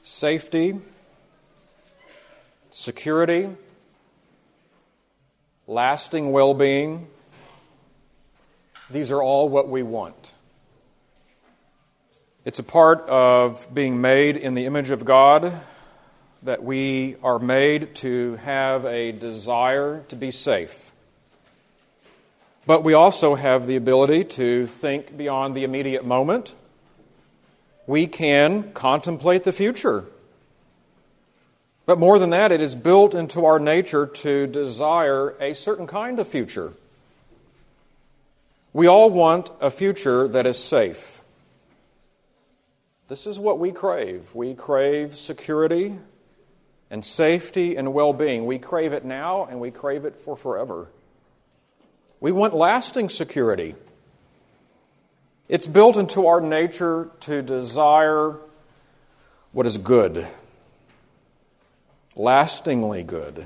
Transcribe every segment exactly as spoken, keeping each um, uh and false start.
safety, security, lasting well-being. These are all what we want. It's a part of being made in the image of God that we are made to have a desire to be safe. But we also have the ability to think beyond the immediate moment. We can contemplate the future. But more than that, it is built into our nature to desire a certain kind of future. We all want a future that is safe. This is what we crave. We crave security and safety and well-being. We crave it now and we crave it for forever. We want lasting security. It's built into our nature to desire what is good, lastingly good.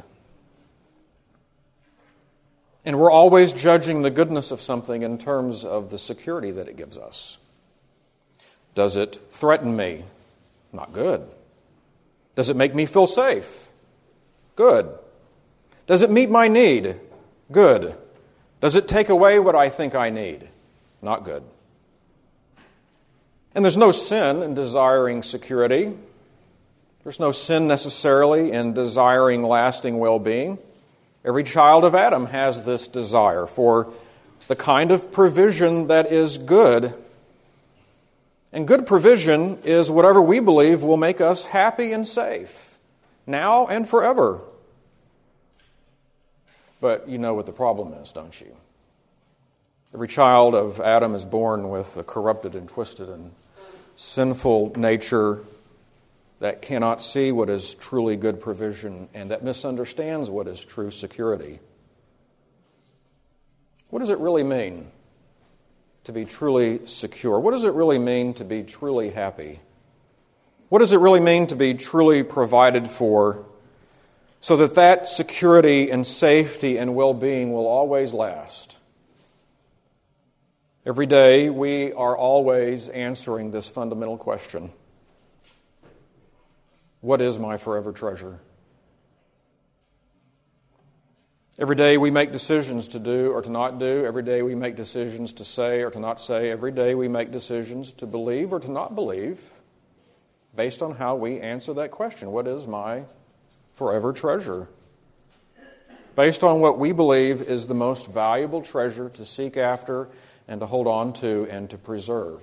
And we're always judging the goodness of something in terms of the security that it gives us. Does it threaten me? Not good. Does it make me feel safe? Good. Does it meet my need? Good. Does it take away what I think I need? Not good. And there's no sin in desiring security. There's no sin necessarily in desiring lasting well-being. Every child of Adam has this desire for the kind of provision that is good. And good provision is whatever we believe will make us happy and safe, now and forever. But you know what the problem is, don't you? Every child of Adam is born with a corrupted and twisted and sinful nature that cannot see what is truly good provision and that misunderstands what is true security. What does it really mean to be truly secure? What does it really mean to be truly happy? What does it really mean to be truly provided for so that that security and safety and well-being will always last? Every day we are always answering this fundamental question. What is my forever treasure? Every day we make decisions to do or to not do. Every day we make decisions to say or to not say. Every day we make decisions to believe or to not believe based on how we answer that question. What is my forever treasure? Based on what we believe is the most valuable treasure to seek after and to hold on to and to preserve.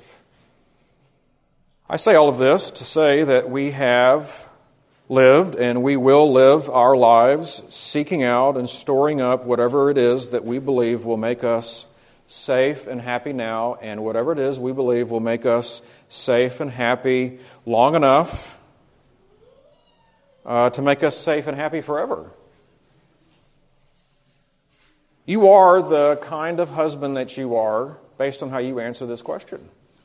I say all of this to say that we have lived and we will live our lives seeking out and storing up whatever it is that we believe will make us safe and happy now, and whatever it is we believe will make us safe and happy long enough uh, to make us safe and happy forever. You are the kind of husband that you are based on how you answer this question.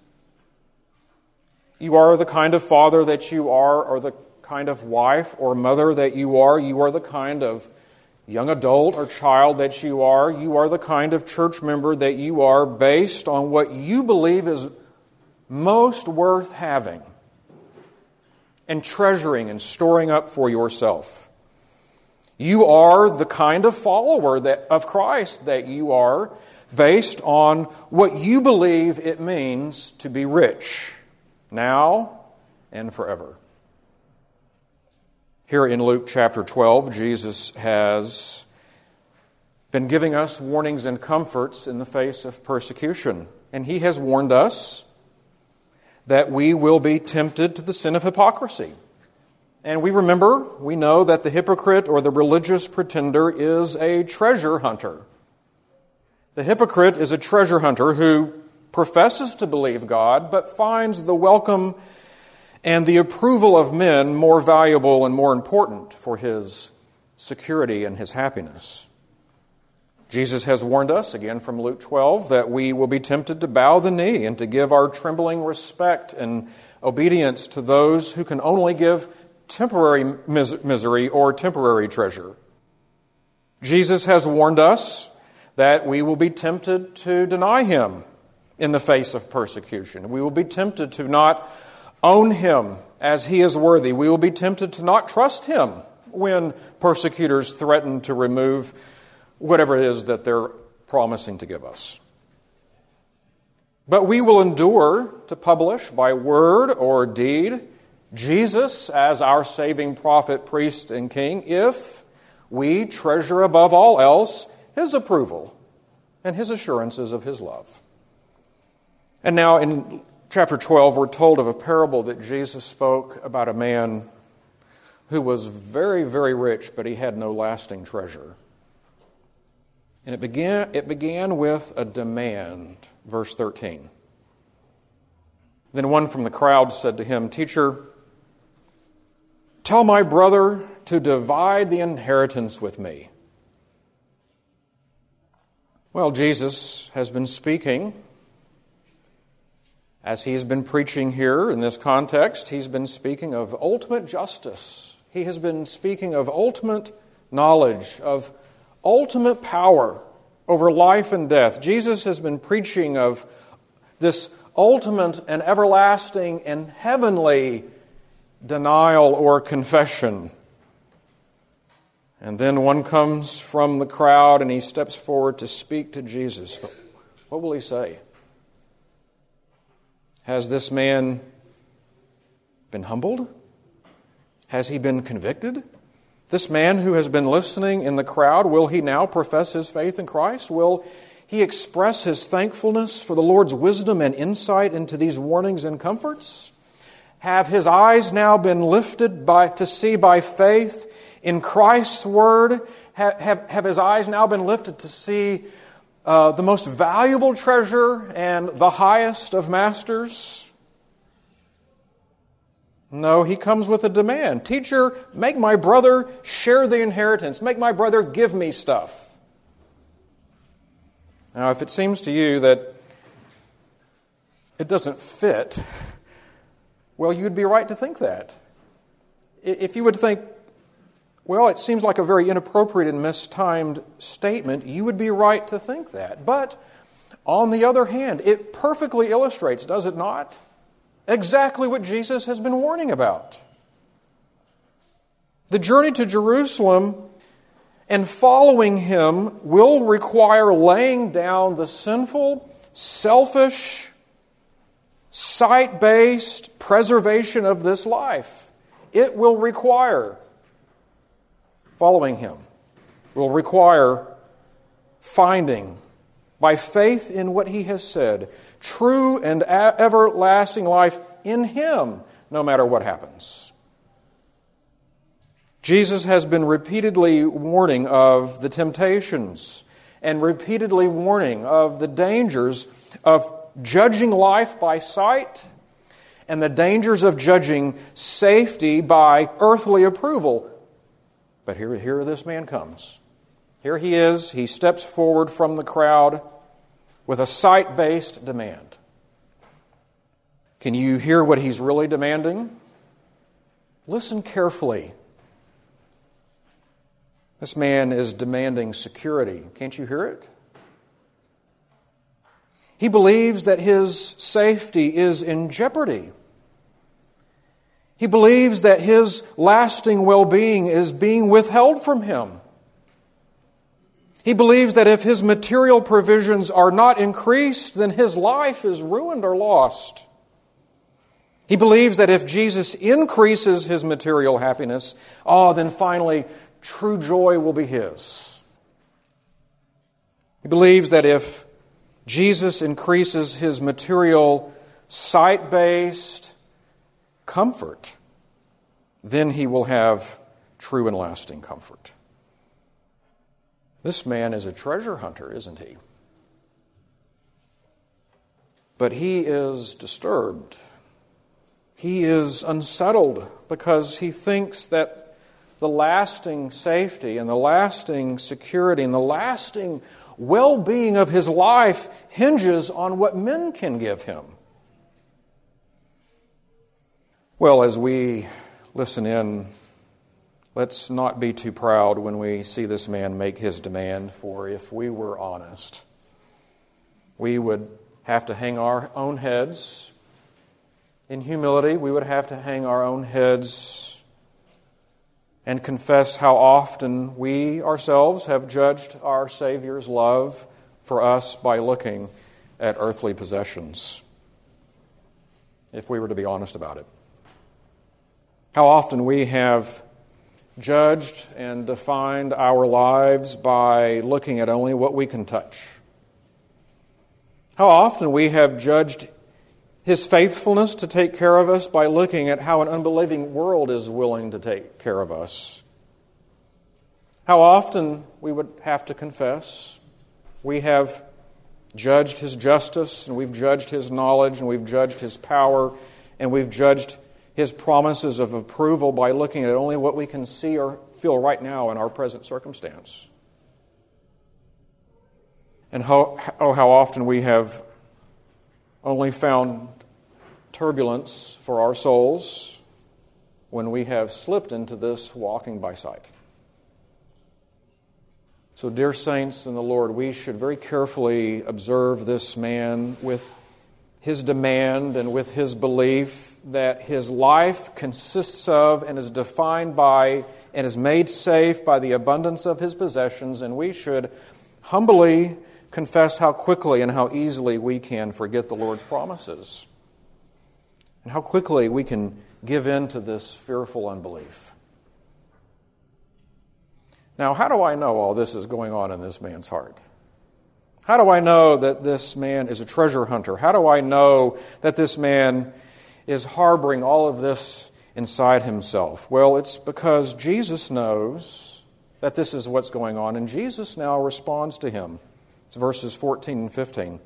You are the kind of father that you are, or the kind of wife or mother that you are. You are the kind of young adult or child that you are. You are the kind of church member that you are based on what you believe is most worth having and treasuring and storing up for yourself. You are the kind of follower that, of Christ that you are based on what you believe it means to be rich now and forever. Here in Luke chapter twelve, Jesus has been giving us warnings and comforts in the face of persecution. And He has warned us that we will be tempted to the sin of hypocrisy. And we remember, we know that the hypocrite or the religious pretender is a treasure hunter. The hypocrite is a treasure hunter who professes to believe God, but finds the welcome and the approval of men more valuable and more important for his security and his happiness. Jesus has warned us, again from Luke twelve, that we will be tempted to bow the knee and to give our trembling respect and obedience to those who can only give temporary mis- misery or temporary treasure. Jesus has warned us that we will be tempted to deny Him in the face of persecution. We will be tempted to not own Him as he is worthy. We will be tempted to not trust him when persecutors threaten to remove whatever it is that they're promising to give us. But we will endure to publish by word or deed Jesus as our saving prophet, priest, and king if we treasure above all else his approval and his assurances of his love. And now in chapter twelve, we're told of a parable that Jesus spoke about a man who was very, very rich, but he had no lasting treasure. And it began, it began with a demand, verse thirteen. Then one from the crowd said to him, "Teacher, tell my brother to divide the inheritance with me." Well, Jesus has been speaking, as he has been preaching here in this context, he's been speaking of ultimate justice. He has been speaking of ultimate knowledge, of ultimate power over life and death. Jesus has been preaching of this ultimate and everlasting and heavenly denial or confession. And then one comes from the crowd and he steps forward to speak to Jesus. What will he say? Has this man been humbled? Has he been convicted? This man who has been listening in the crowd, will he now profess his faith in Christ? Will he express his thankfulness for the Lord's wisdom and insight into these warnings and comforts? Have his eyes now been lifted by to see by faith in Christ's word? Have, have, have his eyes now been lifted to see uh, the most valuable treasure and the highest of masters? No, he comes with a demand. Teacher, make my brother share the inheritance. Make my brother give me stuff. Now, if it seems to you that it doesn't fit, well, you'd be right to think that. If you would think, well, it seems like a very inappropriate and mistimed statement, you would be right to think that. But, on the other hand, it perfectly illustrates, does it not, exactly what Jesus has been warning about. The journey to Jerusalem and following him will require laying down the sinful, selfish, sight-based preservation of this life. It will require following him. It will require finding, by faith in what he has said, true and everlasting life in him, no matter what happens. Jesus has been repeatedly warning of the temptations and repeatedly warning of the dangers of judging life by sight and the dangers of judging safety by earthly approval. But here, here this man comes. Here he is. He steps forward from the crowd with a sight-based demand. Can you hear what he's really demanding? Listen carefully. This man is demanding security. Can't you hear it? He believes that his safety is in jeopardy. He believes that his lasting well-being is being withheld from him. He believes that if his material provisions are not increased, then his life is ruined or lost. He believes that if Jesus increases his material happiness, oh, then finally true joy will be his. He believes that if Jesus increases his material sight-based comfort, then he will have true and lasting comfort. This man is a treasure hunter, isn't he? But he is disturbed. He is unsettled because he thinks that the lasting safety and the lasting security and the lasting well-being of his life hinges on what men can give him. Well, as we listen in, let's not be too proud when we see this man make his demand, for if we were honest, we would have to hang our own heads In humility, we would have to hang our own heads and confess how often we ourselves have judged our Savior's love for us by looking at earthly possessions, if we were to be honest about it. How often we have judged and defined our lives by looking at only what we can touch. How often we have judged His faithfulness to take care of us by looking at how an unbelieving world is willing to take care of us. How often, we would have to confess, we have judged His justice, and we've judged His knowledge, and we've judged His power, and we've judged His promises of approval by looking at only what we can see or feel right now in our present circumstance. And how, oh, how often we have only found turbulence for our souls when we have slipped into this walking by sight. So, dear saints in the Lord, we should very carefully observe this man with his demand and with his belief that his life consists of and is defined by and is made safe by the abundance of his possessions, and we should humbly confess how quickly and how easily we can forget the Lord's promises, and how quickly we can give in to this fearful unbelief. Now, how do I know all this is going on in this man's heart? How do I know that this man is a treasure hunter? How do I know that this man is harboring all of this inside himself? Well, it's because Jesus knows that this is what's going on, and Jesus now responds to him. It's verses fourteen and fifteen.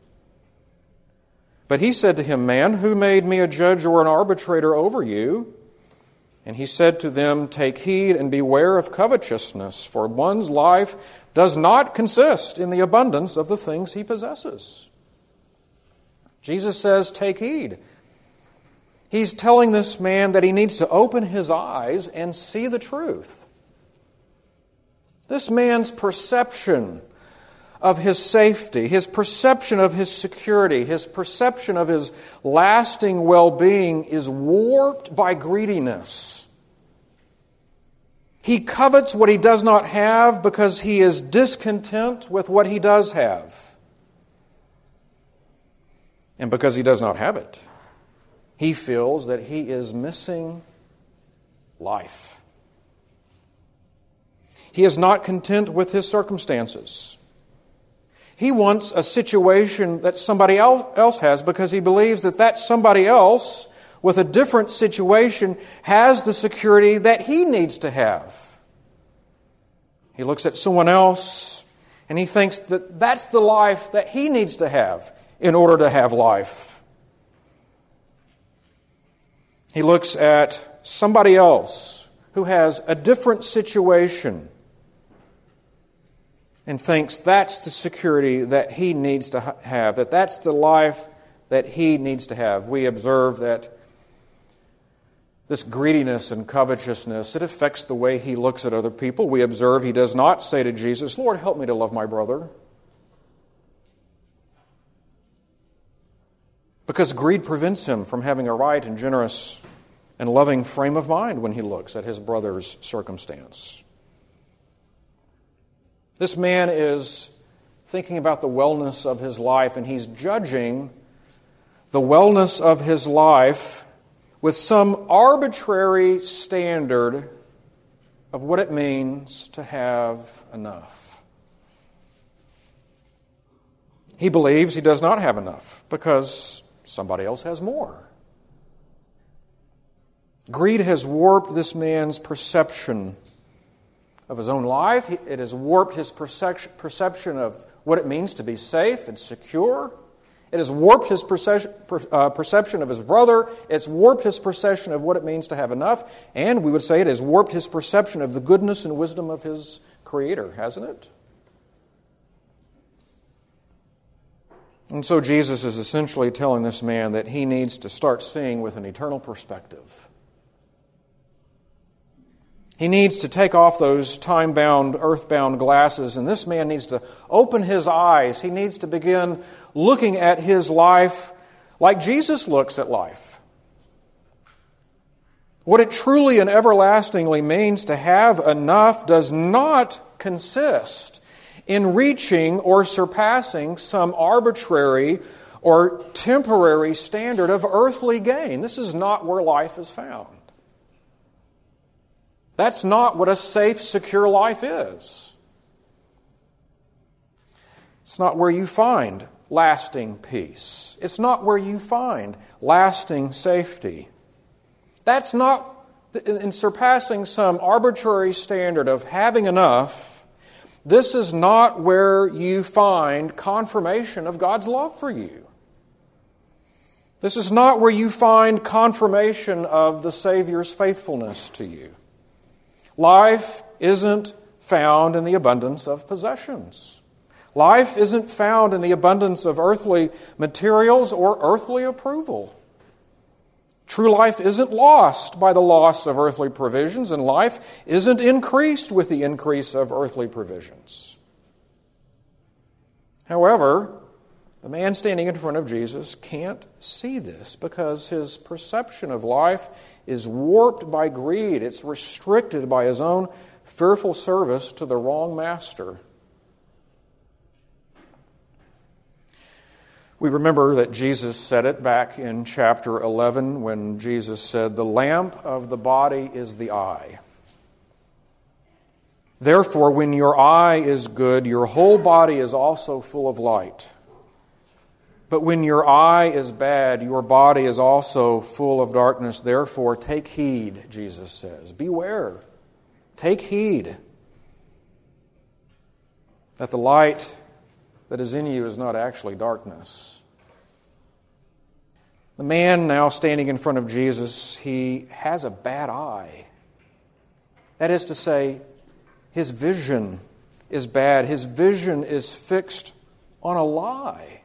But he said to him, Man, who made me a judge or an arbitrator over you? And he said to them, Take heed and beware of covetousness, for one's life does not consist in the abundance of the things he possesses. Jesus says, take heed. He's telling this man that he needs to open his eyes and see the truth. This man's perception of his safety, his perception of his security, his perception of his lasting well-being is warped by greediness. He covets what he does not have because he is discontent with what he does have. And because he does not have it, he feels that he is missing life. He is not content with his circumstances. He wants a situation that somebody else has because he believes that that somebody else with a different situation has the security that he needs to have. He looks at someone else and he thinks that that's the life that he needs to have in order to have life. He looks at somebody else who has a different situation and thinks that's the security that he needs to have, that that's the life that he needs to have. We observe that this greediness and covetousness, it affects the way he looks at other people. We observe he does not say to Jesus, Lord, help me to love my brother. Because greed prevents him from having a right and generous and loving frame of mind when he looks at his brother's circumstance. This man is thinking about the wellness of his life, and he's judging the wellness of his life with some arbitrary standard of what it means to have enough. He believes he does not have enough because somebody else has more. Greed has warped this man's perception of his own life. It has warped his perception of what it means to be safe and secure. It has warped his perception of his brother. It's warped his perception of what it means to have enough. And we would say it has warped his perception of the goodness and wisdom of his Creator, hasn't it? And so Jesus is essentially telling this man that he needs to start seeing with an eternal perspective. He needs to take off those time-bound, earth-bound glasses, and this man needs to open his eyes. He needs to begin looking at his life like Jesus looks at life. What it truly and everlastingly means to have enough does not consist in reaching or surpassing some arbitrary or temporary standard of earthly gain. This is not where life is found. That's not what a safe, secure life is. It's not where you find lasting peace. It's not where you find lasting safety. That's not, in surpassing some arbitrary standard of having enough, this is not where you find confirmation of God's love for you. This is not where you find confirmation of the Savior's faithfulness to you. Life isn't found in the abundance of possessions. Life isn't found in the abundance of earthly materials or earthly approval. True life isn't lost by the loss of earthly provisions, and life isn't increased with the increase of earthly provisions. However, the man standing in front of Jesus can't see this because his perception of life is warped by greed. It's restricted by his own fearful service to the wrong master. We remember that Jesus said it back in chapter eleven when Jesus said, "The lamp of the body is the eye. Therefore, when your eye is good, your whole body is also full of light. But when your eye is bad, your body is also full of darkness. Therefore, take heed," Jesus says. Beware. Take heed that the light that is in you is not actually darkness. The man now standing in front of Jesus, he has a bad eye. That is to say, his vision is bad. His vision is fixed on a lie.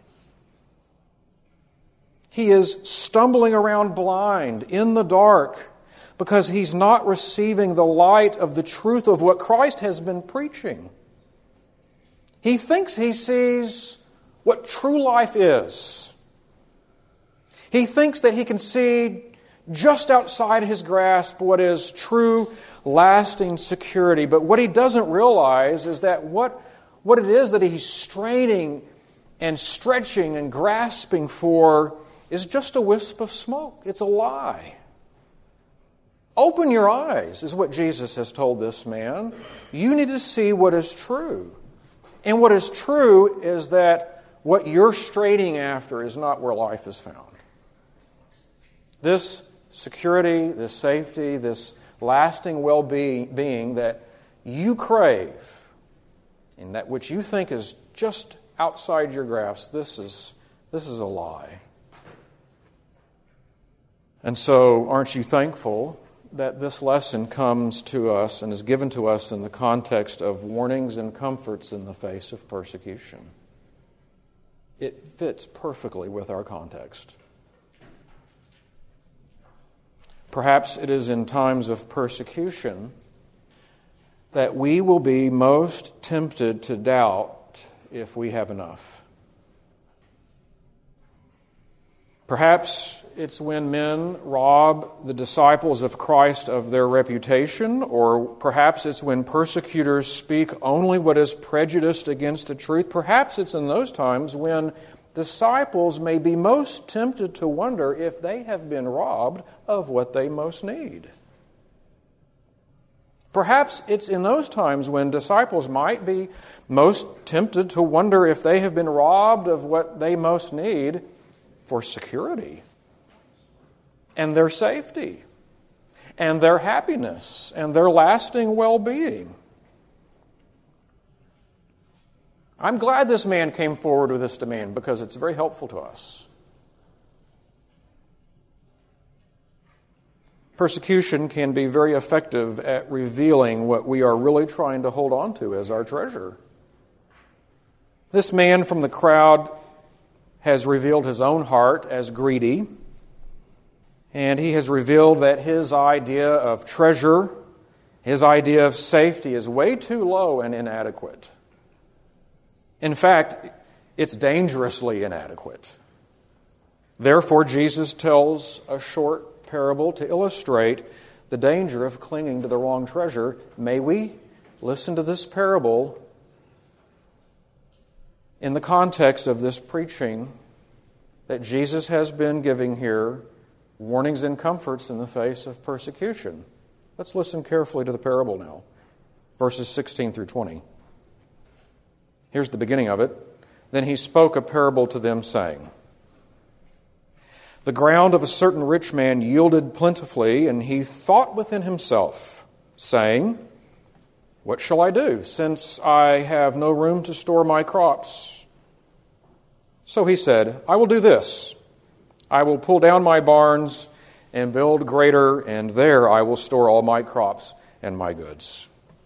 He is stumbling around blind in the dark because he's not receiving the light of the truth of what Christ has been preaching. He thinks he sees what true life is. He thinks that he can see just outside his grasp what is true, lasting security. But what he doesn't realize is that what, what it is that he's straining and stretching and grasping for is just a wisp of smoke. It's a lie. Open your eyes, is what Jesus has told this man. You need to see what is true. And what is true is that what you're straining after is not where life is found. This security, this safety, this lasting well-being that you crave, and that which you think is just outside your grasp, this is, this is a lie. And so, aren't you thankful that this lesson comes to us and is given to us in the context of warnings and comforts in the face of persecution? It fits perfectly with our context. Perhaps it is in times of persecution that we will be most tempted to doubt if we have enough. Perhaps it's when men rob the disciples of Christ of their reputation, or perhaps it's when persecutors speak only what is prejudiced against the truth. Perhaps it's in those times when disciples may be most tempted to wonder if they have been robbed of what they most need. Perhaps it's in those times when disciples might be most tempted to wonder if they have been robbed of what they most need for security and their safety and their happiness and their lasting well-being. I'm glad this man came forward with this demand because it's very helpful to us. Persecution can be very effective at revealing what we are really trying to hold on to as our treasure. This man from the crowd has revealed his own heart as greedy, and he has revealed that his idea of treasure, his idea of safety is way too low and inadequate. In fact, it's dangerously inadequate. Therefore, Jesus tells a short parable to illustrate the danger of clinging to the wrong treasure, may we listen to this parable in the context of this preaching that Jesus has been giving here, warnings and comforts in the face of persecution. Let's listen carefully to the parable now, verses sixteen through twenty. Here's the beginning of it. Then he spoke a parable to them, saying, The ground of a certain rich man yielded plentifully, and he thought within himself, saying, What shall I do, since I have no room to store my crops? So he said, I will do this. I will pull down my barns and build greater, and there I will store all my crops and my goods.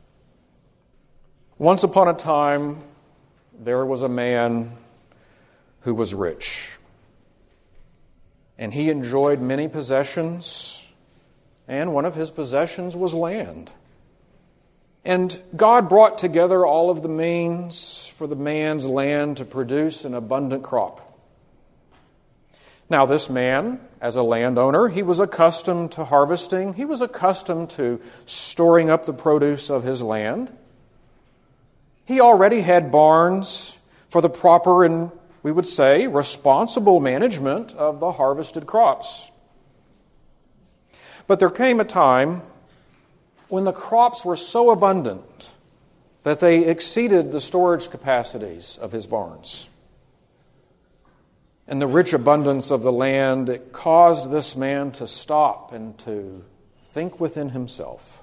Once upon a time, there was a man who was rich. And he enjoyed many possessions, and one of his possessions was land. And God brought together all of the means for the man's land to produce an abundant crop. Now, this man, as a landowner, he was accustomed to harvesting. He was accustomed to storing up the produce of his land. He already had barns for the proper and, we would say, responsible management of the harvested crops. But there came a time when the crops were so abundant that they exceeded the storage capacities of his barns. And the rich abundance of the land, it caused this man to stop and to think within himself.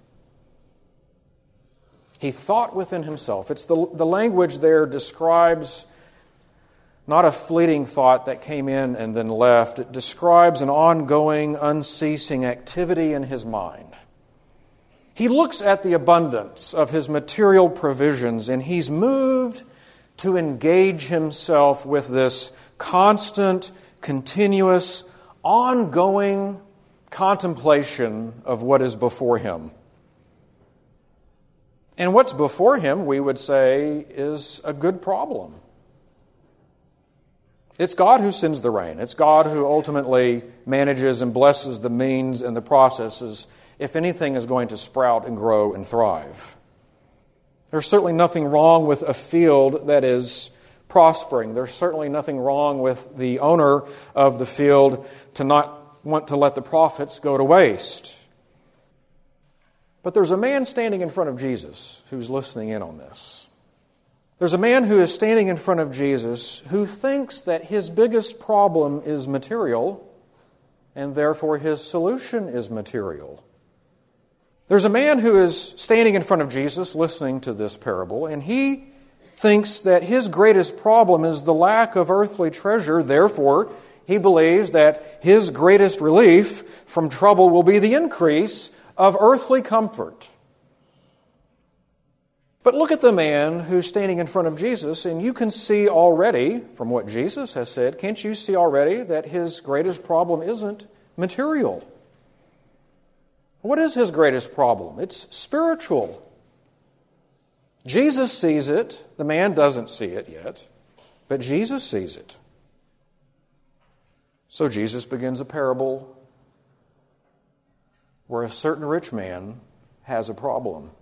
He thought within himself. It's the, the language there describes not a fleeting thought that came in and then left. It describes an ongoing, unceasing activity in his mind. He looks at the abundance of his material provisions, and he's moved to engage himself with this constant, continuous, ongoing contemplation of what is before him. And what's before him, we would say, is a good problem. It's God who sends the rain. It's God who ultimately manages and blesses the means and the processes if anything is going to sprout and grow and thrive. There's certainly nothing wrong with a field that is prospering. There's certainly nothing wrong with the owner of the field to not want to let the profits go to waste. But there's a man standing in front of Jesus who's listening in on this. There's a man who is standing in front of Jesus who thinks that his biggest problem is material, and therefore his solution is material. There's a man who is standing in front of Jesus listening to this parable, and he thinks that his greatest problem is the lack of earthly treasure. Therefore, he believes that his greatest relief from trouble will be the increase of earthly comfort. But look at the man who's standing in front of Jesus, and you can see already, from what Jesus has said, can't you see already that his greatest problem isn't material? What is his greatest problem? It's spiritual. Jesus sees it. The man doesn't see it yet, but Jesus sees it. So Jesus begins a parable where a certain rich man has a problem.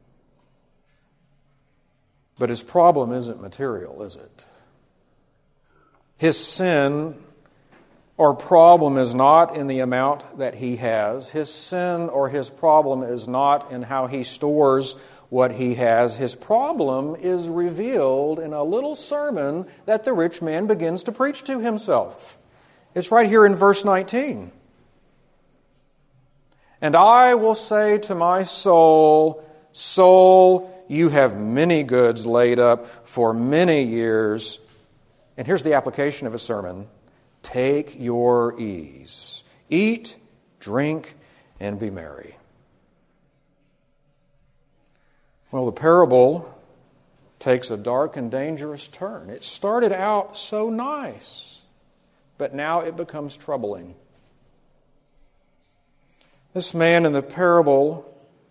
But his problem isn't material, is it? His sin or problem is not in the amount that he has. His sin or his problem is not in how he stores what he has. His problem is revealed in a little sermon that the rich man begins to preach to himself. It's right here in verse nineteen. And I will say to my soul, soul, you have many goods laid up for many years. And here's the application of a sermon. Take your ease. Eat, drink, and be merry. Well, the parable takes a dark and dangerous turn. It started out so nice, but now it becomes troubling. This man in the parable,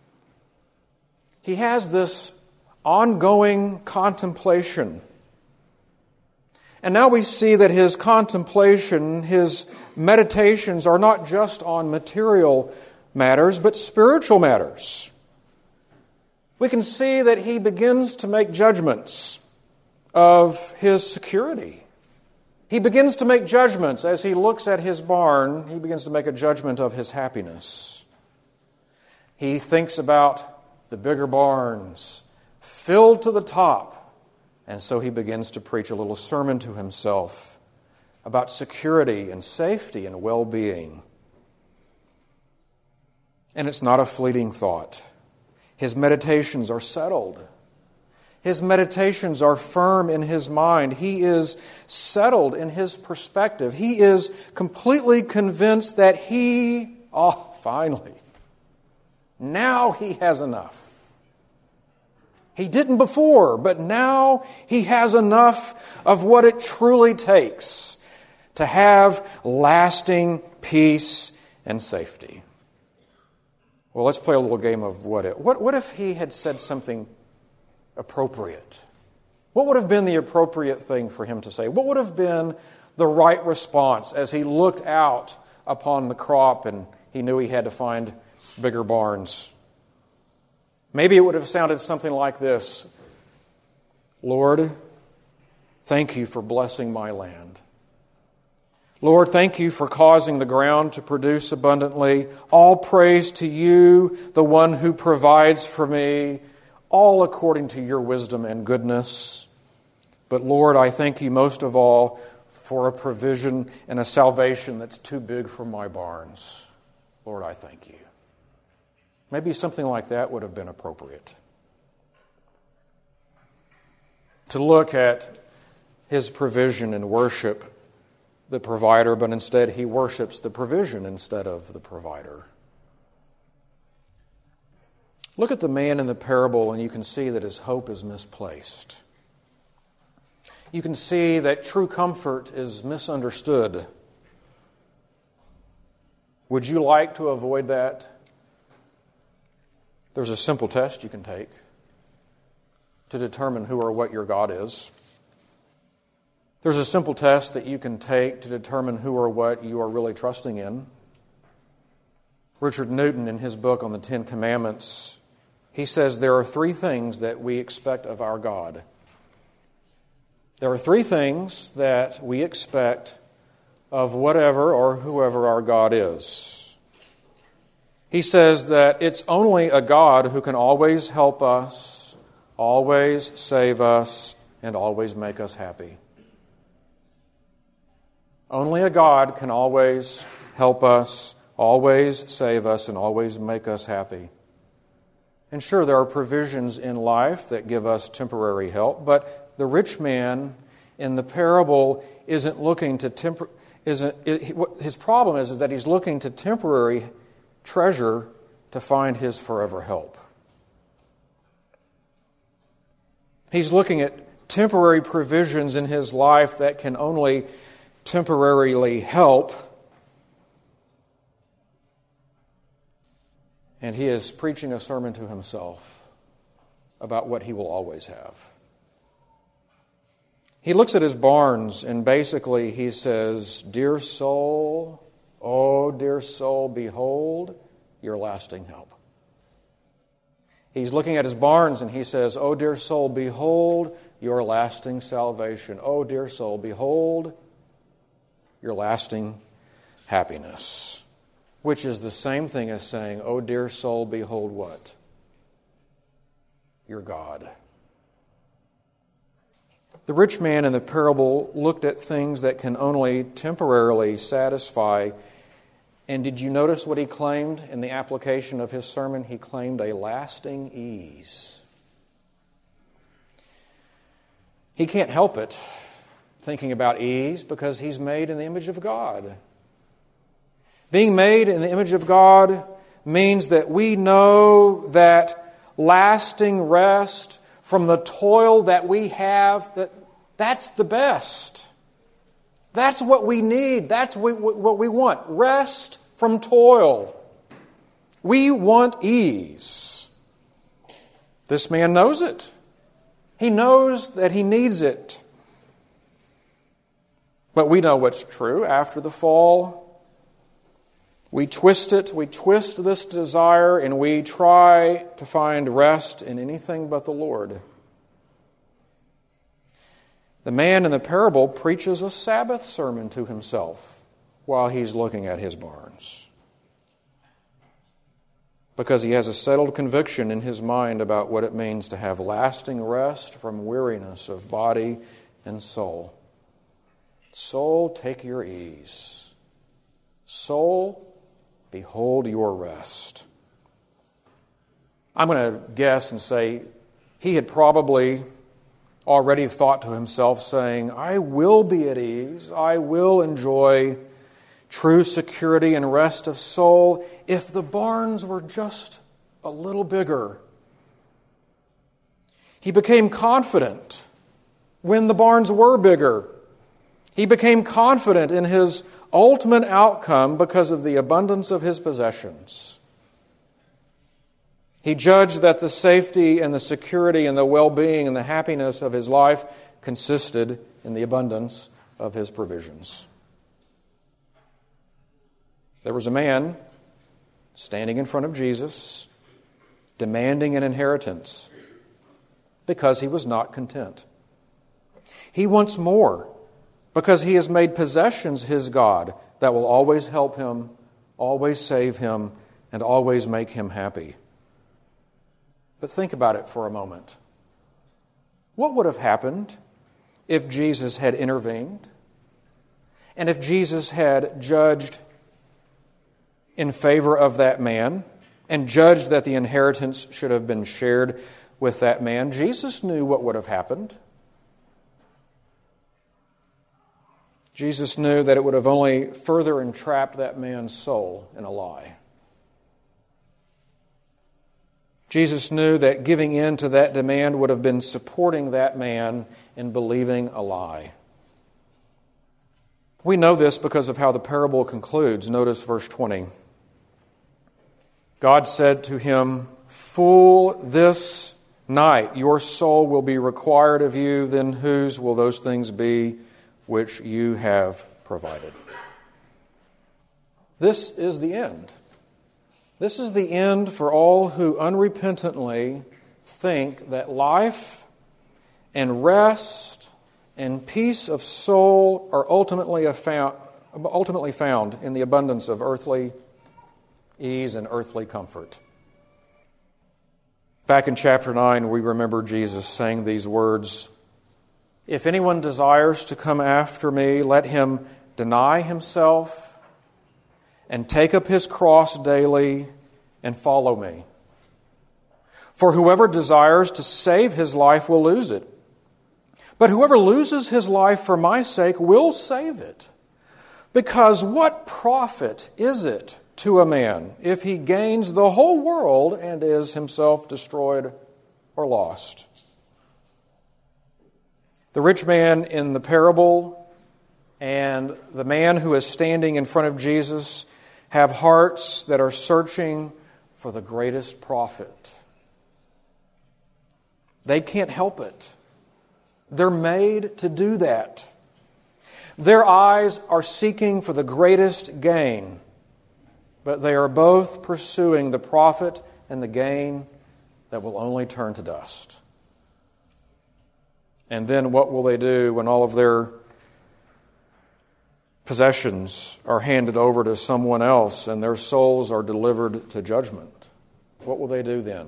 he has this ongoing contemplation. And now we see that his contemplation, his meditations are not just on material matters, but spiritual matters. We can see that he begins to make judgments of his security. He begins to make judgments as he looks at his barn. He begins to make a judgment of his happiness. He thinks about the bigger barns filled to the top. And so he begins to preach a little sermon to himself about security and safety and well-being. And it's not a fleeting thought. His meditations are settled. His meditations are firm in his mind. He is settled in his perspective. He is completely convinced that he, oh, finally, now he has enough. He didn't before, but now he has enough of what it truly takes to have lasting peace and safety. Well, let's play a little game of what if. What, what if he had said something appropriate? What would have been the appropriate thing for him to say? What would have been the right response as he looked out upon the crop and he knew he had to find bigger barns? Maybe it would have sounded something like this: Lord, thank you for blessing my land. Lord, thank you for causing the ground to produce abundantly. All praise to you, the one who provides for me, all according to your wisdom and goodness. But Lord, I thank you most of all for a provision and a salvation that's too big for my barns. Lord, I thank you. Maybe something like that would have been appropriate. To look at his provision and worship the provider, but instead he worships the provision instead of the provider. Look at the man in the parable and you can see that his hope is misplaced. You can see that true comfort is misunderstood. Would you like to avoid that? There's a simple test you can take to determine who or what your God is. There's a simple test that you can take to determine who or what you are really trusting in. Richard Newton, in his book on the Ten Commandments, he says there are three things that we expect of our God. There are three things that we expect of whatever or whoever our God is. He says that it's only a God who can always help us, always save us, and always make us happy. Only a God can always help us, always save us, and always make us happy. And sure, there are provisions in life that give us temporary help, but the rich man in the parable isn't looking to tempor- isn't it, his problem is, is that he's looking to temporary treasure to find his forever help. He's looking at temporary provisions in his life that can only temporarily help. And he is preaching a sermon to himself about what he will always have. He looks at his barns and basically he says, "Dear soul, oh dear soul, behold your lasting help." He's looking at his barns and he says, "Oh dear soul, behold your lasting salvation. Oh dear soul, behold your lasting happiness." Which is the same thing as saying, "Oh dear soul, behold what? Your God." The rich man in the parable looked at things that can only temporarily satisfy. And did you notice what he claimed in the application of his sermon? He claimed a lasting ease. He can't help it thinking about ease because he's made in the image of God. Being made in the image of God means that we know that lasting rest from the toil that we have, that that's the best. That's what we need. That's what we want. Rest from toil. We want ease. This man knows it. He knows that he needs it. But we know what's true. After the fall, We twist it, we twist this desire, and we try to find rest in anything but the Lord. The man in the parable preaches a Sabbath sermon to himself while he's looking at his barns, because he has a settled conviction in his mind about what it means to have lasting rest from weariness of body and soul. Soul, take your ease. Soul, behold your rest. I'm going to guess and say he had probably already thought to himself, saying, I will be at ease, I will enjoy true security and rest of soul if the barns were just a little bigger. He became confident when the barns were bigger. He became confident in his ultimate outcome because of the abundance of his possessions. He judged that the safety and the security and the well-being and the happiness of his life consisted in the abundance of his provisions. There was a man standing in front of Jesus, demanding an inheritance because he was not content. He wants more because he has made possessions his God that will always help him, always save him, and always make him happy. But think about it for a moment. What would have happened if Jesus had intervened and if Jesus had judged in favor of that man and judged that the inheritance should have been shared with that man? Jesus knew what would have happened. Jesus knew that it would have only further entrapped that man's soul in a lie. Jesus knew that giving in to that demand would have been supporting that man in believing a lie. We know this because of how the parable concludes. Notice verse twenty. God said to him, Fool, this night your soul will be required of you, then whose will those things be which you have provided? This is the end. This is the end for all who unrepentantly think that life and rest and peace of soul are ultimately found, ultimately found in the abundance of earthly ease and earthly comfort. Back in chapter nine, we remember Jesus saying these words, If anyone desires to come after me, let him deny himself and take up his cross daily and follow me. For whoever desires to save his life will lose it. But whoever loses his life for my sake will save it. Because what profit is it to a man if he gains the whole world and is himself destroyed or lost? The rich man in the parable and the man who is standing in front of Jesus have hearts that are searching for the greatest profit. They can't help it. They're made to do that. Their eyes are seeking for the greatest gain, but they are both pursuing the profit and the gain that will only turn to dust. And then what will they do when all of their possessions are handed over to someone else and their souls are delivered to judgment? What will they do then?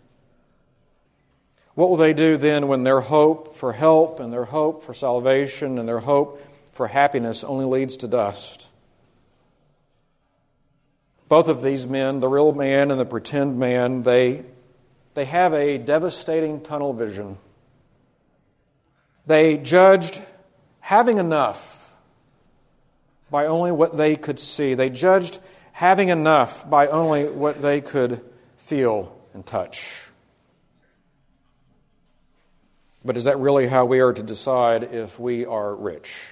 What will they do then when their hope for help and their hope for salvation and their hope for happiness only leads to dust? Both of these men, the real man and the pretend man, they, they have a devastating tunnel vision. They judged having enough by only what they could see. They judged having enough by only what they could feel and touch. But is that really how we are to decide if we are rich?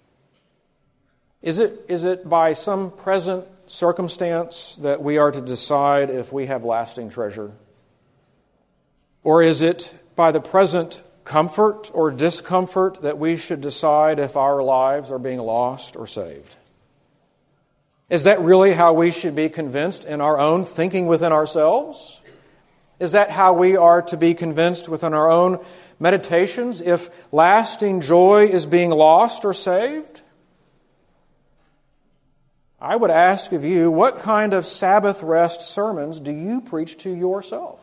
Is it, is it by some present circumstance that we are to decide if we have lasting treasure? Or is it by the present comfort or discomfort that we should decide if our lives are being lost or saved? Is that really how we should be convinced in our own thinking within ourselves? Is that how we are to be convinced within our own meditations if lasting joy is being lost or saved? I would ask of you, what kind of Sabbath rest sermons do you preach to yourself?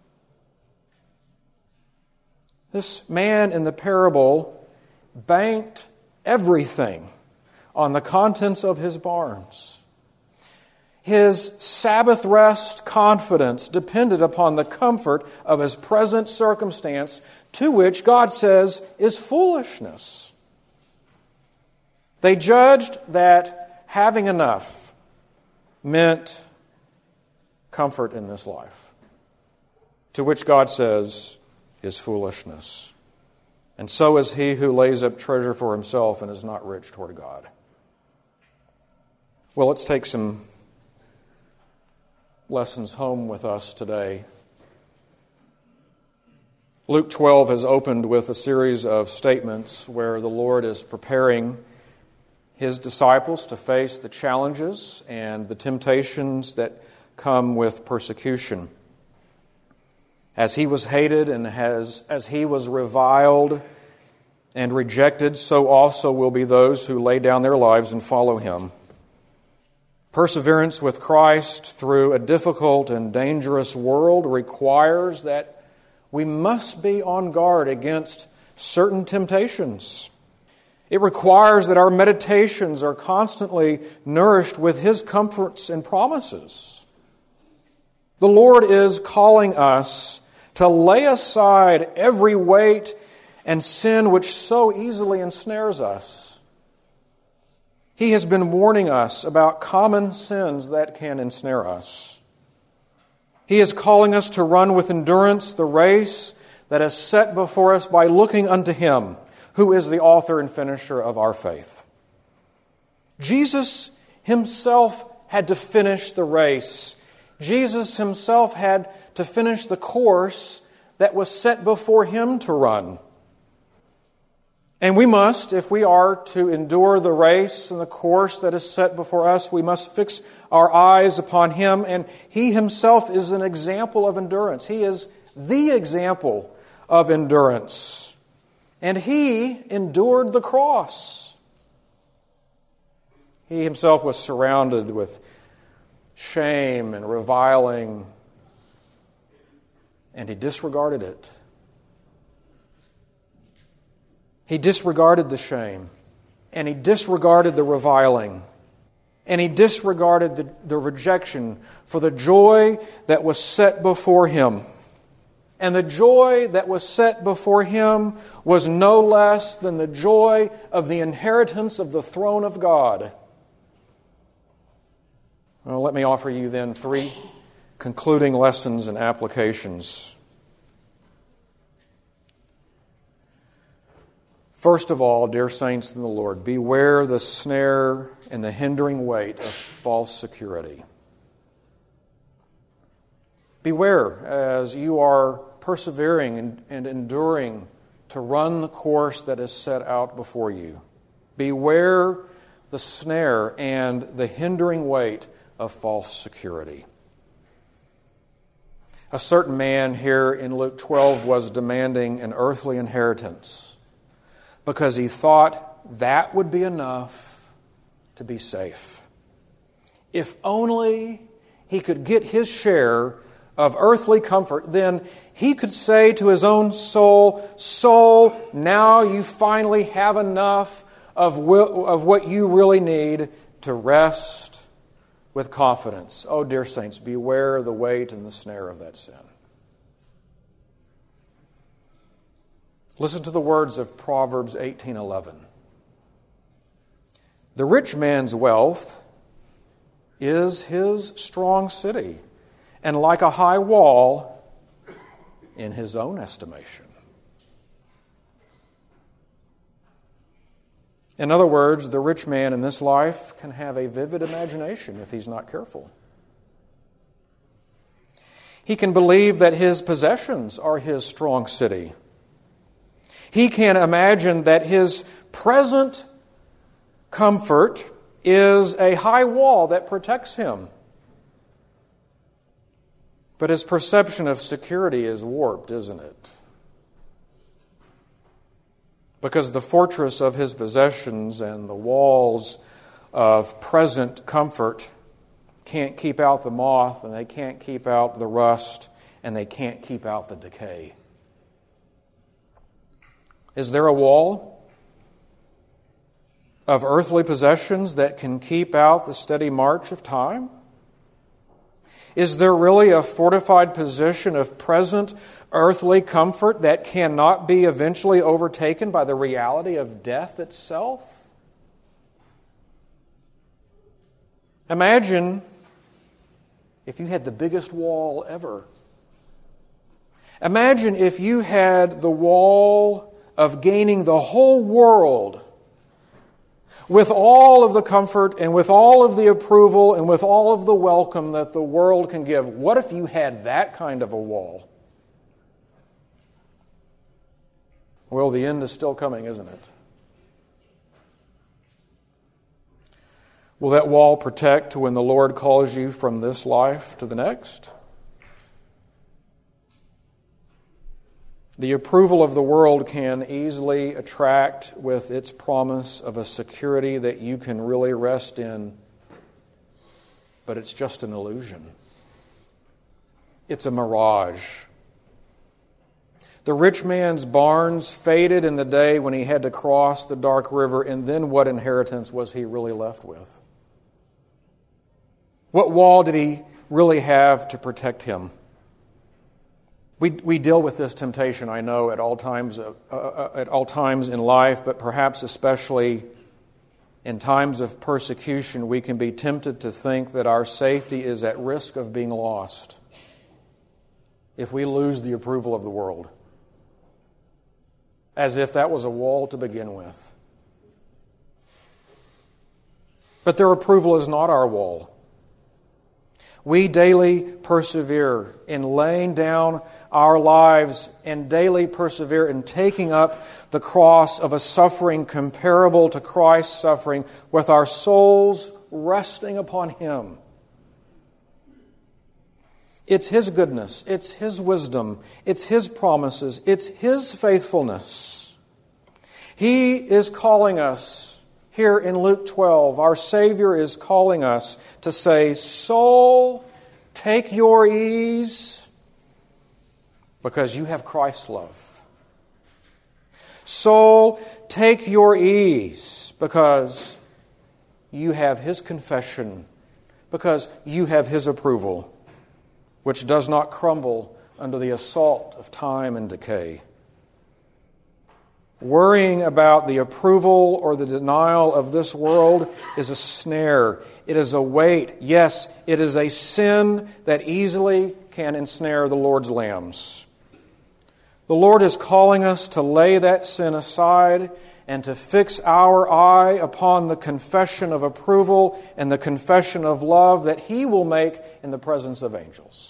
This man in the parable banked everything on the contents of his barns. His Sabbath rest confidence depended upon the comfort of his present circumstance, to which God says is foolishness. They judged that having enough meant comfort in this life, to which God says is foolishness. And so is he who lays up treasure for himself and is not rich toward God. Well, let's take some lessons home with us today. Luke twelve has opened with a series of statements where the Lord is preparing His disciples to face the challenges and the temptations that come with persecution. As He was hated and has, as He was reviled and rejected, so also will be those who lay down their lives and follow Him. Perseverance with Christ through a difficult and dangerous world requires that we must be on guard against certain temptations. It requires that our meditations are constantly nourished with His comforts and promises. The Lord is calling us to lay aside every weight and sin which so easily ensnares us. He has been warning us about common sins that can ensnare us. He is calling us to run with endurance the race that is set before us by looking unto Him, who is the author and finisher of our faith. Jesus Himself had to finish the race. Jesus Himself had to finish the course that was set before Him to run. And we must, if we are to endure the race and the course that is set before us, we must fix our eyes upon Him. And He Himself is an example of endurance. He is the example of endurance. And He endured the cross. He Himself was surrounded with shame and reviling, and He disregarded it. He disregarded the shame, and He disregarded the reviling, and He disregarded the, the rejection for the joy that was set before Him. And the joy that was set before Him was no less than the joy of the inheritance of the throne of God. Well, let me offer you then three concluding lessons and applications. First of all, dear saints in the Lord, beware the snare and the hindering weight of false security. Beware as you are persevering and, and enduring to run the course that is set out before you. Beware the snare and the hindering weight of false security. A certain man here in Luke twelve was demanding an earthly inheritance because he thought that would be enough to be safe. If only he could get his share of earthly comfort, then he could say to his own soul, "Soul, now you finally have enough of, will, of what you really need to rest with confidence." Oh, dear saints, beware the weight and the snare of that sin. Listen to the words of Proverbs eighteen eleven. The rich man's wealth is his strong city, and like a high wall in his own estimation. In other words, the rich man in this life can have a vivid imagination if he's not careful. He can believe that his possessions are his strong city. He can imagine that his present comfort is a high wall that protects him. But his perception of security is warped, isn't it? Because the fortress of his possessions and the walls of present comfort can't keep out the moth, and they can't keep out the rust, and they can't keep out the decay. Is there a wall of earthly possessions that can keep out the steady march of time? Is there really a fortified position of present earthly comfort that cannot be eventually overtaken by the reality of death itself? Imagine if you had the biggest wall ever. Imagine if you had the wall of gaining the whole world with all of the comfort and with all of the approval and with all of the welcome that the world can give. What if you had that kind of a wall? Well, the end is still coming, isn't it? Will that wall protect when the Lord calls you from this life to the next? The approval of the world can easily attract with its promise of a security that you can really rest in, but it's just an illusion. It's a mirage. The rich man's barns faded in the day when he had to cross the dark river, and then what inheritance was he really left with? What wall did he really have to protect him? We we deal with this temptation, I know, at all times uh, uh, at all times in life, but perhaps especially in times of persecution, we can be tempted to think that our safety is at risk of being lost if we lose the approval of the world, as if that was a wall to begin with. But their approval is not our wall. We daily persevere in laying down our lives and daily persevere in taking up the cross of a suffering comparable to Christ's suffering, with our souls resting upon Him. It's His goodness, it's His wisdom, it's His promises, it's His faithfulness. He is calling us. Here in Luke twelve, our Savior is calling us to say, "Soul, take your ease, because you have Christ's love. Soul, take your ease, because you have His confession, because you have His approval, which does not crumble under the assault of time and decay." Worrying about the approval or the denial of this world is a snare. It is a weight. Yes, it is a sin that easily can ensnare the Lord's lambs. The Lord is calling us to lay that sin aside and to fix our eye upon the confession of approval and the confession of love that He will make in the presence of angels.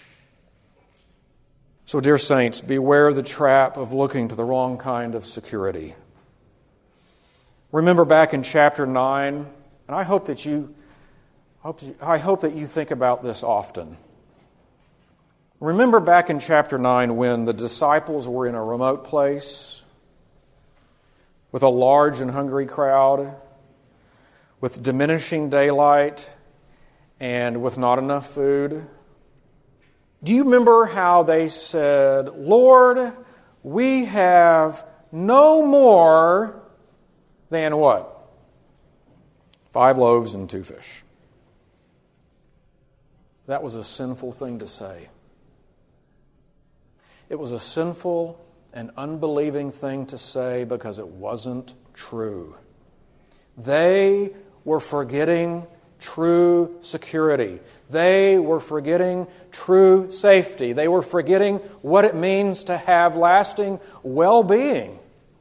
So, dear saints, beware the trap of looking to the wrong kind of security. Remember back in chapter nine, and I hope that you, I hope that you think about this often. Remember back in chapter nine when the disciples were in a remote place with a large and hungry crowd, with diminishing daylight, and with not enough food. Do you remember how they said, "Lord, we have no more than" what? Five loaves and two fish. That was a sinful thing to say. It was a sinful and unbelieving thing to say because it wasn't true. They were forgetting true security. They were forgetting true safety. They were forgetting what it means to have lasting well-being.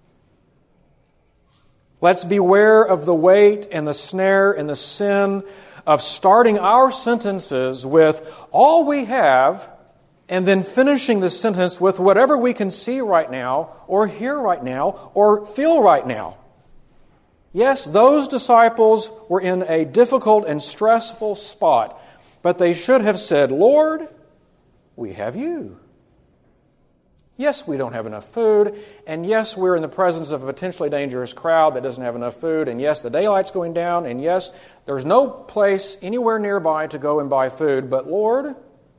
Let's beware of the weight and the snare and the sin of starting our sentences with all we have and then finishing the sentence with whatever we can see right now or hear right now or feel right now. Yes, those disciples were in a difficult and stressful spot, but they should have said, Lord, we have you. Yes, we don't have enough food, and yes, we're in the presence of a potentially dangerous crowd that doesn't have enough food, and yes, the daylight's going down, and yes, there's no place anywhere nearby to go and buy food, but Lord,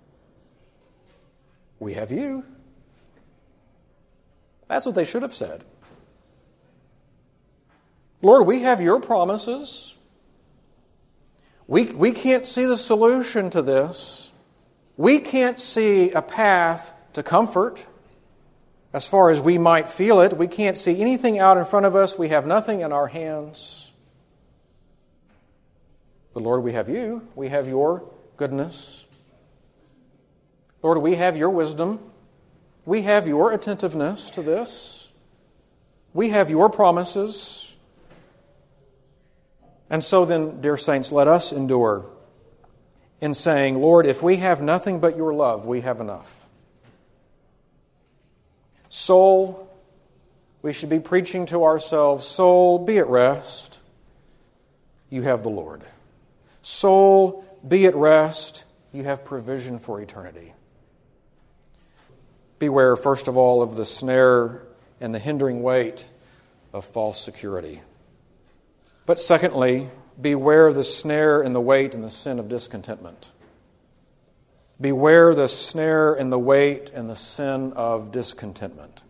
we have you. That's what they should have said. Lord, we have your promises. We, we can't see the solution to this. We can't see a path to comfort. As far as we might feel it, we can't see anything out in front of us. We have nothing in our hands. But Lord, we have you. We have your goodness. Lord, we have your wisdom. We have your attentiveness to this. We have your promises. And so then, dear saints, let us endure in saying, Lord, if we have nothing but your love, we have enough. Soul, we should be preaching to ourselves, soul, be at rest. You have the Lord. Soul, be at rest. You have provision for eternity. Beware, first of all, of the snare and the hindering weight of false security. But secondly, beware of the snare and the weight and the sin of discontentment. Beware the snare and the weight and the sin of discontentment.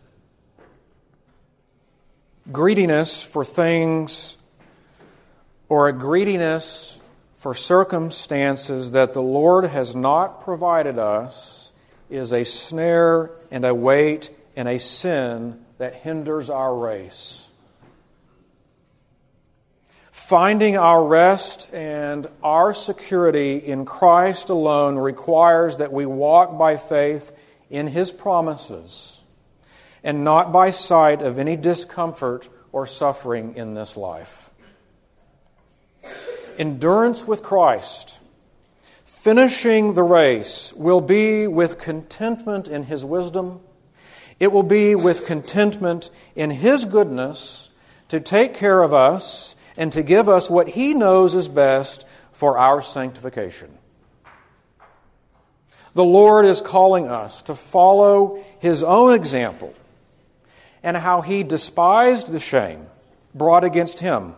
Greediness for things or a greediness for circumstances that the Lord has not provided us is a snare and a weight and a sin that hinders our race. Finding our rest and our security in Christ alone requires that we walk by faith in His promises and not by sight of any discomfort or suffering in this life. Endurance with Christ, finishing the race, will be with contentment in His wisdom. It will be with contentment in His goodness to take care of us and to give us what He knows is best for our sanctification. The Lord is calling us to follow His own example and how He despised the shame brought against Him.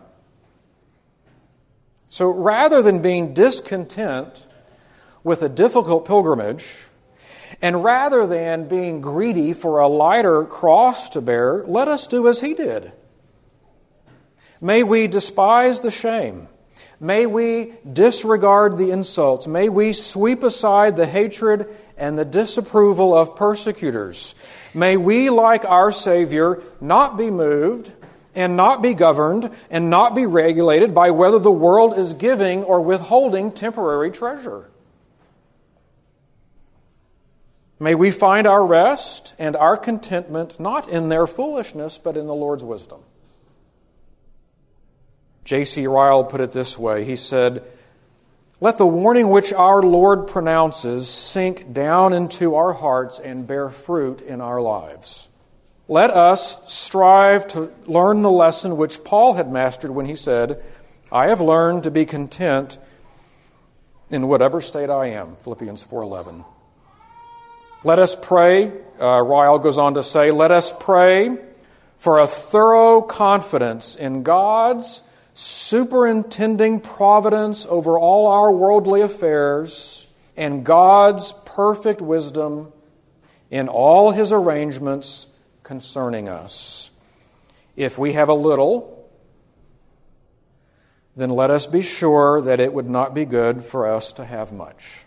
So rather than being discontent with a difficult pilgrimage, and rather than being greedy for a lighter cross to bear, let us do as He did. May we despise the shame. May we disregard the insults. May we sweep aside the hatred and the disapproval of persecutors. May we, like our Savior, not be moved and not be governed and not be regulated by whether the world is giving or withholding temporary treasure. May we find our rest and our contentment not in their foolishness, but in the Lord's wisdom. J C Ryle put it this way. He said, "Let the warning which our Lord pronounces sink down into our hearts and bear fruit in our lives. Let us strive to learn the lesson which Paul had mastered when he said, 'I have learned to be content in whatever state I am,' Philippians four eleven. Let us pray, uh, Ryle goes on to say, let us pray for a thorough confidence in God's superintending providence over all our worldly affairs and God's perfect wisdom in all His arrangements concerning us. If we have a little, then let us be sure that it would not be good for us to have much.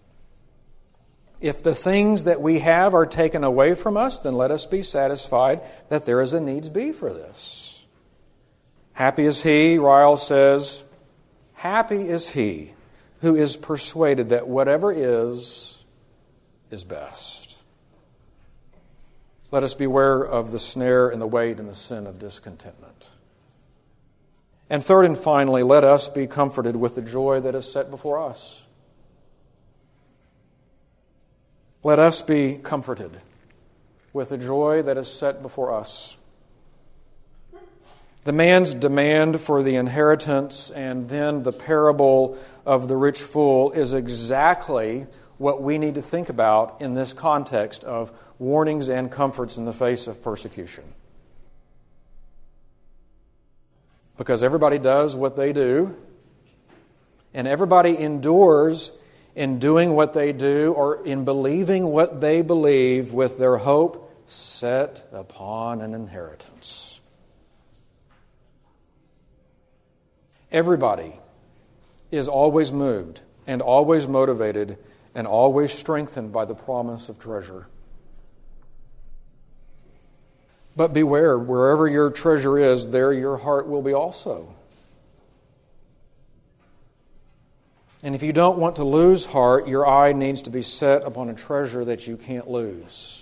If the things that we have are taken away from us, then let us be satisfied that there is a needs be for this. Happy is he, Ryle says, happy is he who is persuaded that whatever is, is best. Let us beware of the snare and the weight and the sin of discontentment. And third and finally, let us be comforted with the joy that is set before us. Let us be comforted with the joy that is set before us. The man's demand for the inheritance and then the parable of the rich fool is exactly what we need to think about in this context of warnings and comforts in the face of persecution. Because everybody does what they do, and everybody endures in doing what they do or in believing what they believe with their hope set upon an inheritance. Everybody is always moved and always motivated and always strengthened by the promise of treasure. But beware, wherever your treasure is, there your heart will be also. And if you don't want to lose heart, your eye needs to be set upon a treasure that you can't lose.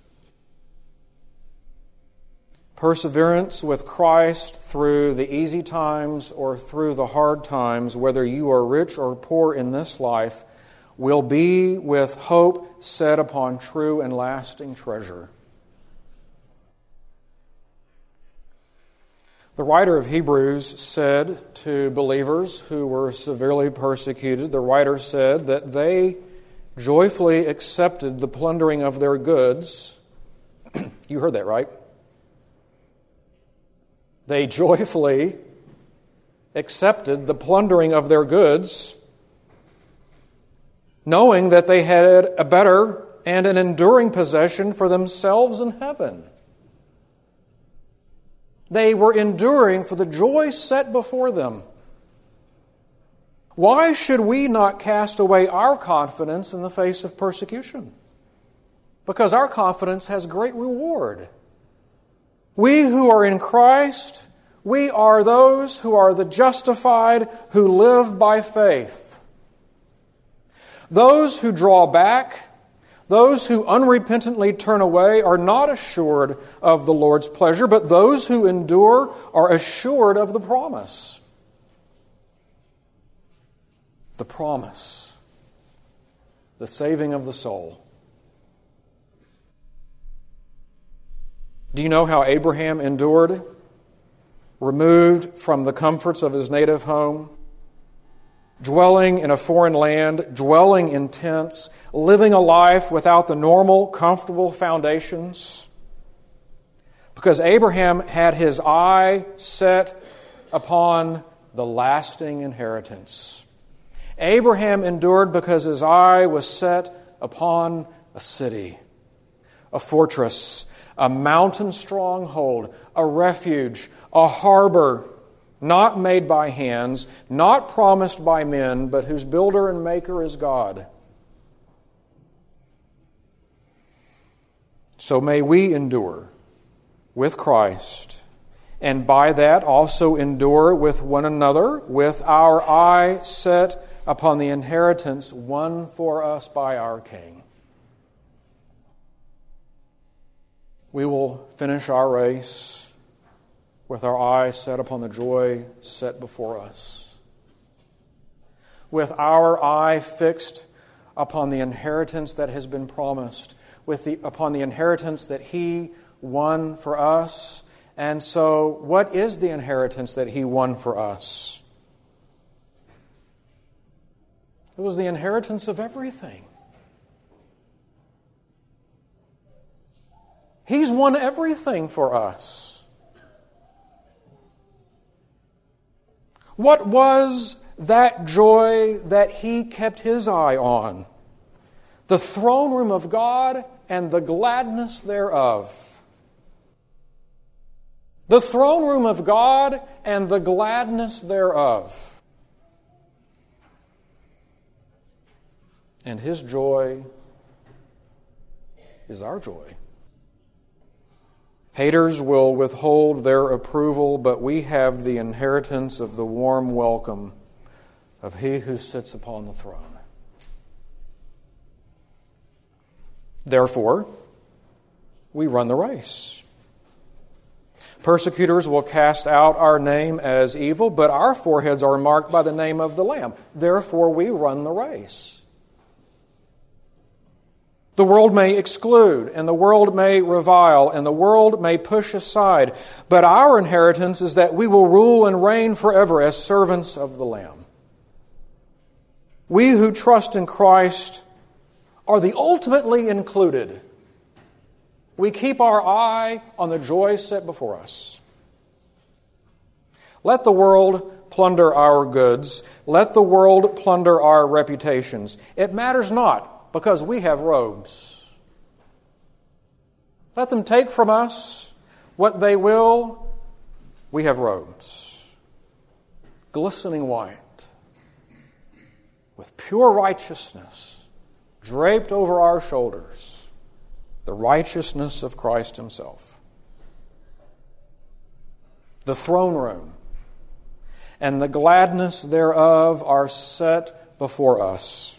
Perseverance with Christ through the easy times or through the hard times, whether you are rich or poor in this life, will be with hope set upon true and lasting treasure. The writer of Hebrews said to believers who were severely persecuted, the writer said that they joyfully accepted the plundering of their goods. You heard that, right? They joyfully accepted the plundering of their goods, knowing that they had a better and an enduring possession for themselves in heaven. They were enduring for the joy set before them. Why should we not cast away our confidence in the face of persecution? Because our confidence has great reward. We who are in Christ, we are those who are the justified, who live by faith. Those who draw back, those who unrepentantly turn away are not assured of the Lord's pleasure, but those who endure are assured of the promise. The promise. The saving of the soul. Do you know how Abraham endured? Removed from the comforts of his native home, dwelling in a foreign land, dwelling in tents, living a life without the normal, comfortable foundations. Because Abraham had his eye set upon the lasting inheritance. Abraham endured because his eye was set upon a city, a fortress, a mountain stronghold, a refuge, a harbor, not made by hands, not promised by men, but whose builder and maker is God. So may we endure with Christ, and by that also endure with one another, with our eye set upon the inheritance won for us by our King. We will finish our race with our eyes set upon the joy set before us. With our eye fixed upon the inheritance that has been promised, with the, upon the inheritance that He won for us. And so, what is the inheritance that He won for us? It was the inheritance of everything. He's won everything for us. What was that joy that he kept his eye on? The throne room of God and the gladness thereof. The throne room of God and the gladness thereof. And his joy is our joy. Haters will withhold their approval, but we have the inheritance of the warm welcome of He who sits upon the throne. Therefore, we run the race. Persecutors will cast out our name as evil, but our foreheads are marked by the name of the Lamb. Therefore, we run the race. The world may exclude, and the world may revile, and the world may push aside. But our inheritance is that we will rule and reign forever as servants of the Lamb. We who trust in Christ are the ultimately included. We keep our eye on the joy set before us. Let the world plunder our goods. Let the world plunder our reputations. It matters not, because we have robes. Let them take from us what they will. We have robes, glistening white, with pure righteousness draped over our shoulders. The righteousness of Christ Himself. The throne room and the gladness thereof are set before us.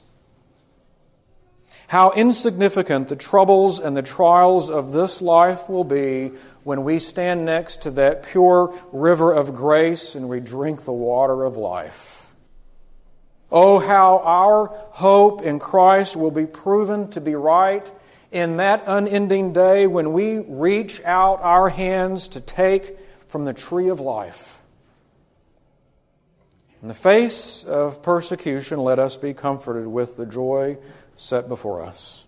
How insignificant the troubles and the trials of this life will be when we stand next to that pure river of grace and we drink the water of life. Oh, how our hope in Christ will be proven to be right in that unending day when we reach out our hands to take from the tree of life. In the face of persecution, let us be comforted with the joy set before us.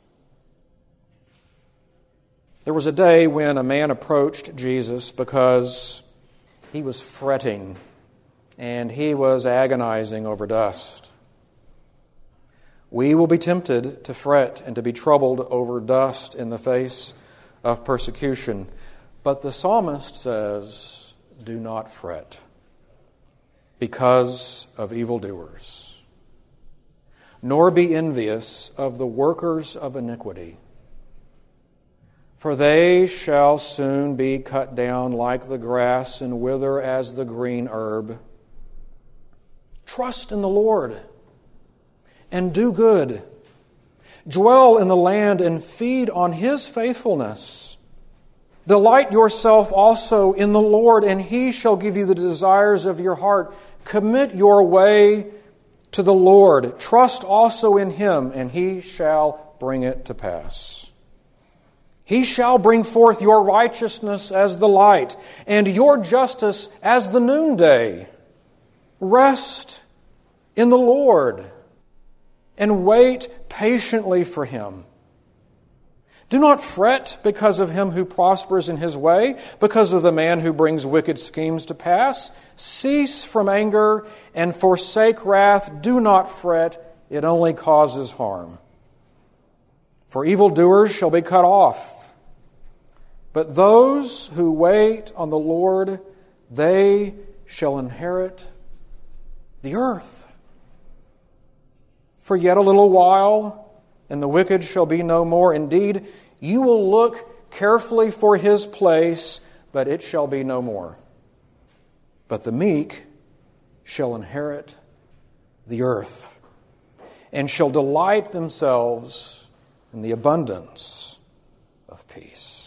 There was a day when a man approached Jesus because he was fretting and he was agonizing over dust. We will be tempted to fret and to be troubled over dust in the face of persecution. But the psalmist says, do not fret because of evildoers, nor be envious of the workers of iniquity, for they shall soon be cut down like the grass and wither as the green herb. Trust in the Lord and do good. Dwell in the land and feed on His faithfulness. Delight yourself also in the Lord, and He shall give you the desires of your heart. Commit your way to the Lord. Trust also in Him, and He shall bring it to pass. He shall bring forth your righteousness as the light, and your justice as the noonday. Rest in the Lord and wait patiently for Him. Do not fret because of him who prospers in his way, because of the man who brings wicked schemes to pass. Cease from anger and forsake wrath. Do not fret, it only causes harm. For evildoers shall be cut off, but those who wait on the Lord, they shall inherit the earth. For yet a little while, and the wicked shall be no more. Indeed, you will look carefully for his place, but it shall be no more. But the meek shall inherit the earth, and shall delight themselves in the abundance of peace.